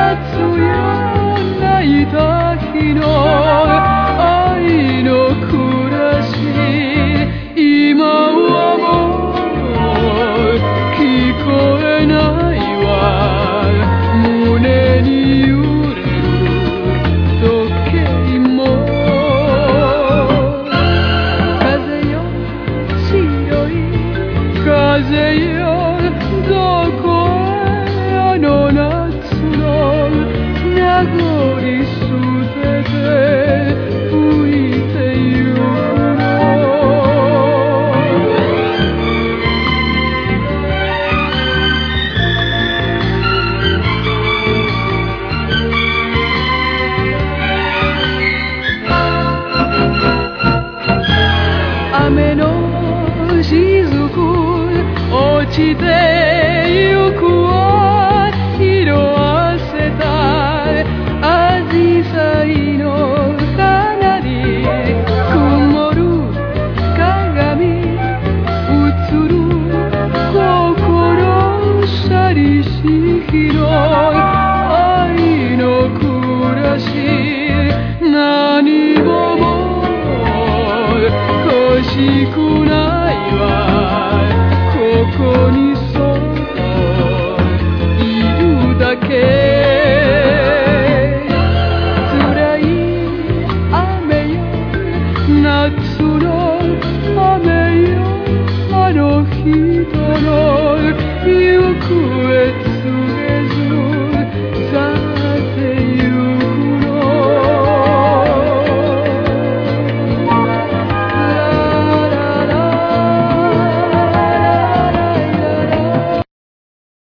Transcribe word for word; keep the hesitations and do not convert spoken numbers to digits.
や泣いた日の愛の暮らし、今はもう聞こえないわ。胸に揺れる時計も、風よ白い風よ、どこへあの夏の名残すべて吹いてゆくの。雨の雫落ちてゆくわ、色あせたアジサイの花に曇る鏡、映る心寂しい日の愛の暮らし、何ももう欲しくないわ。ここにそっといるだけ。辛い雨よ夏の雨よ、あの人の行く